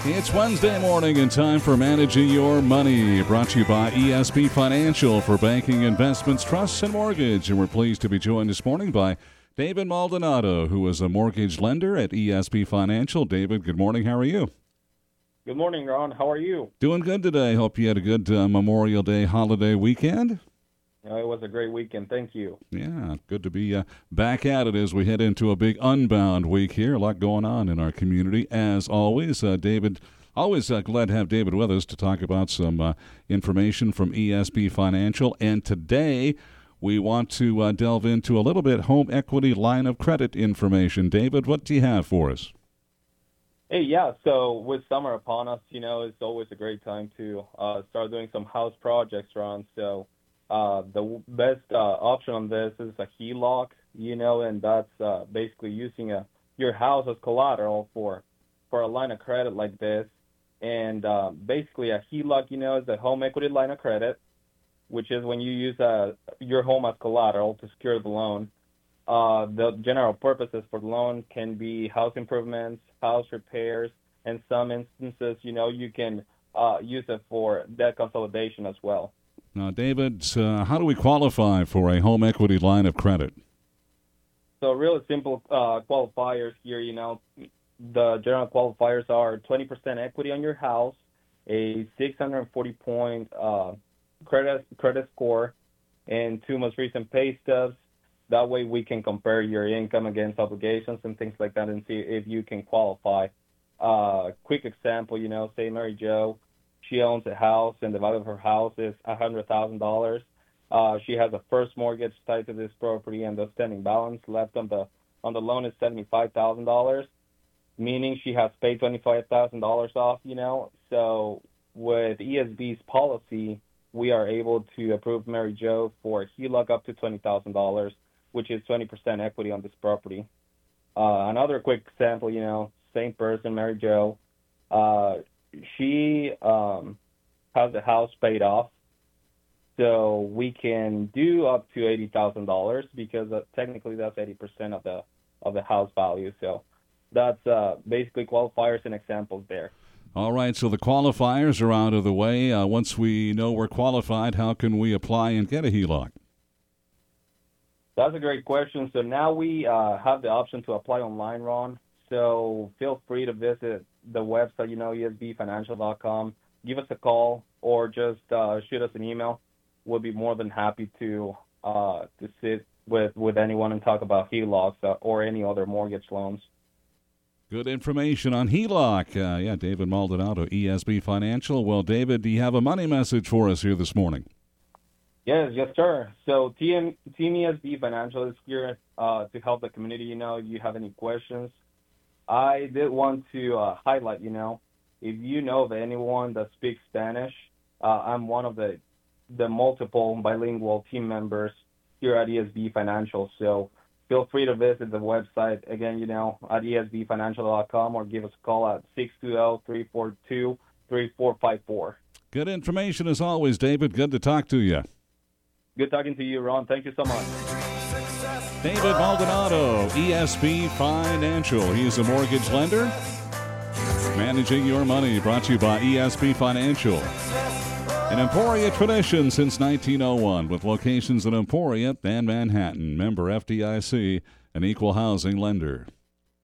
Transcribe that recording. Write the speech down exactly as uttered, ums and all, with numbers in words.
It's Wednesday morning and time for Managing Your Money, brought to you by E S B Financial for banking, investments, trusts, and mortgage. And we're pleased to be joined this morning by David Maldonado, who is a mortgage lender at E S B Financial. David, good morning. How are you? Good morning, Ron. How are you? Doing good today. Hope you had a good uh, Memorial Day holiday weekend. Uh, it was a great weekend. Thank you. Yeah, good to be uh, back at it as we head into a big Unbound week here. A lot going on in our community, as always. Uh, David, always uh, glad to have David with us to talk about some uh, information from E S B Financial. And today we want to uh, delve into a little bit home equity line of credit information. David, what do you have for us? Hey, yeah, so with summer upon us, you know, it's always a great time to uh, start doing some house projects, Ron. So uh, the best uh, option on this is a H E L O C, you know, and that's uh, basically using a, your house as collateral for, for a line of credit like this. And uh, basically a H E L O C, you know, is a home equity line of credit, which is when you use uh, your home as collateral to secure the loan. Uh, the general purposes for the loan can be house improvements, house repairs, and some instances, you know, you can uh, use it for debt consolidation as well. Now, David, uh, how do we qualify for a home equity line of credit? So really simple uh, qualifiers here, you know, the general qualifiers are twenty percent equity on your house, a six hundred forty point uh, credit credit score, and two most recent pay stubs. That way we can compare your income against obligations and things like that and see if you can qualify. Uh, quick example, you know, say Mary Jo, she owns a house and the value of her house is one hundred thousand dollars. Uh, she has a first mortgage tied to this property and the outstanding balance left on the on the loan is seventy-five thousand dollars, meaning she has paid twenty-five thousand dollars off, you know. So with E S B's policy, we are able to approve Mary Jo for a H E L O C up to twenty thousand dollars, which is twenty percent equity on this property. Uh, another quick example, you know, same person, Mary Jo, uh, she um, has the house paid off, so we can do up to eighty thousand dollars because uh, technically that's eighty percent of the of the house value. So that's uh, basically qualifiers and examples there. All right, so the qualifiers are out of the way. Uh, once we know we're qualified, how can we apply and get a H E L O C? That's a great question. So now we uh, have the option to apply online, Ron. So feel free to visit the website, you know, E S B financial dot com. Give us a call or just uh, shoot us an email. We'll be more than happy to uh, to sit with, with anyone and talk about H E L O Cs or any other mortgage loans. Good information on H E L O C. Uh, yeah, David Maldonado, E S B Financial. Well, David, do you have a money message for us here this morning? Yes, yes, sir. So Team, Team E S B Financial is here uh, to help the community. You know, if you have any questions, I did want to uh, highlight, you know, if you know of anyone that speaks Spanish, uh, I'm one of the the multiple bilingual team members here at E S B Financial. So feel free to visit the website, again, you know, at E S B financial dot com or give us a call at six two zero, three four two, three four five four. Good information as always, David. Good to talk to you. Good talking to you, Ron. Thank you so much. David Maldonado, E S B Financial. He's a mortgage lender. Managing Your Money, brought to you by E S B Financial. An Emporia tradition since nineteen oh one, with locations in Emporia and Manhattan. Member F D I C, an equal housing lender.